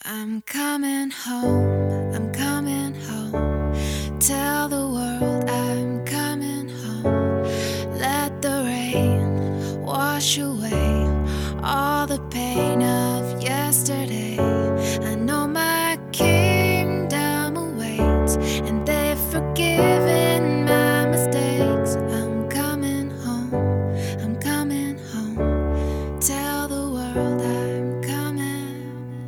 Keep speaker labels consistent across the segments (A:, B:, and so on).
A: I'm coming home, I'm coming home. Tell the world I'm coming home. Let the rain wash away all the pain of yesterday. I know my kingdom awaits, and they've forgiven my mistakes. I'm coming home, I'm coming home. Tell the world I'm coming.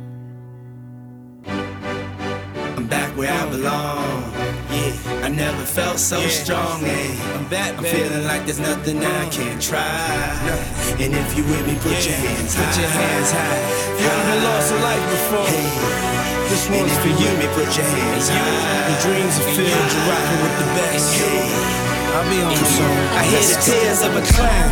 B: I'm back where I belong. Yeah, I never felt so strong. I'm back, I'm feeling like there's nothing I can't try. And if you with me, put your hands high. Put your hands high.
C: You ever lost a life before? This one's for you.
B: Put your hands high.
C: Your dreams are filled, you're rocking with the best. I'll be on the song.
B: I hear the tears of a clown.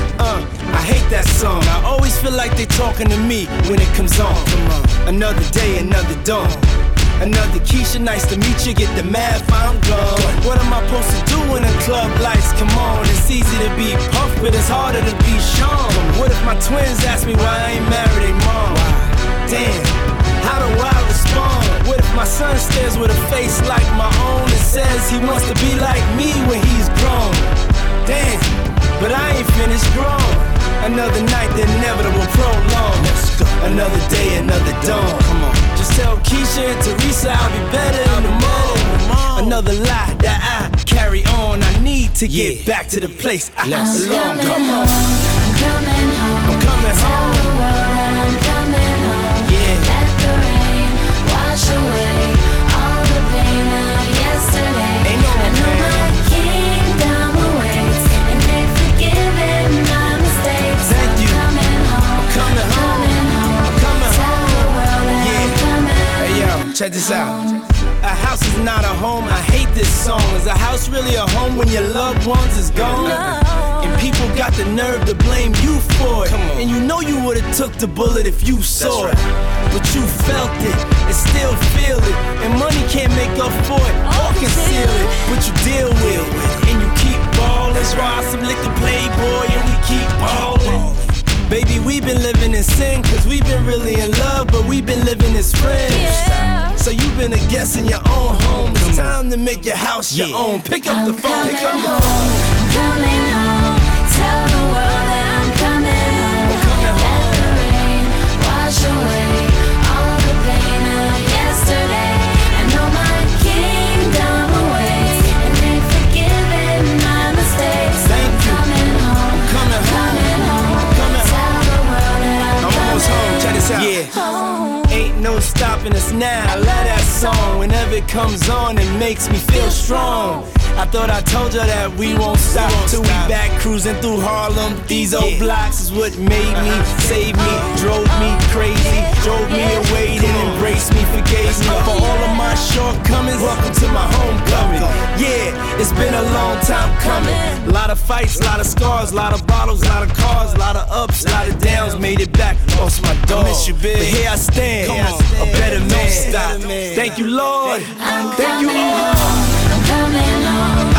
C: I hate that song. I always feel like they talking to me when it comes on. Another day, another dawn. Another Keisha, nice to meet you. Get the math, I'm gone. What am I supposed to do when the club lights come on? It's easy to be Puff, but it's harder to be Sean. What if my twins ask me why I ain't married their mom? Damn, how do I respond? What if my son stares with a face like my own and says he wants to be like me when he's grown? Damn, but I ain't finished grown. Another night, the inevitable prolong. Another day, another dawn. Come on. Just tell Keisha and Teresa I'll be better in the morning. Another lie that I carry on. I need to get back to the place I belong. Come on.
A: I'm coming home.
C: I'm coming
A: Tell
C: home.
A: the world I'm coming home.
C: Yeah.
A: Let the rain wash away all the pain of yesterday.
C: Ain't no
A: I know
C: pain.
A: my kingdom awaits, and they've forgiven my mistakes.
C: Thank you.
A: I'm coming home.
C: Coming home.
A: home.
C: Coming
A: Tell
C: home.
A: the world that I'm coming.
C: Hey yo, check this out. A house is not a home, I hate this song. Is a house really a home when your loved ones is gone? And people got the nerve to blame you for it. And you know you would've took the bullet if you saw it. But you felt it and still feel it. And money can't make up for it or conceal it. But you deal with it and you keep ballin'. Ride some liquor playboy and we keep ballin'. Baby, we've been living in sin, cause we've been really in love, but we've been living as friends. So you've been a guest in your own home. It's time to make your house your own. Pick up the phone, pick up the phone.
A: I'm coming home. Tell the world that I'm coming home. Let the rain wash away all the pain of yesterday. I know my kingdom awaits, and they've forgiven my mistakes.
C: Thank you.
A: Coming home.
C: Coming home. Coming
A: Tell the world that
C: I'm almost home, check this out.
A: home.
C: Ain't no stopping us now. I love that song. Whenever it comes on, it makes me feel strong. I thought I told you that we won't stop till we back cruising through Harlem. These old blocks is what made me, saved me, drove me crazy, drove me away, then embraced me, forgave me for all of my shortcomings. Welcome to my homecoming. Yeah, it's been a long time coming. A lot of fights, a lot of scars, a lot of bottles, a lot of cars, a lot of ups, a lot of downs. Made it back, lost my dog. But here I stand, a better man. Thank you, Lord. Thank you, all.
A: I'm coming home.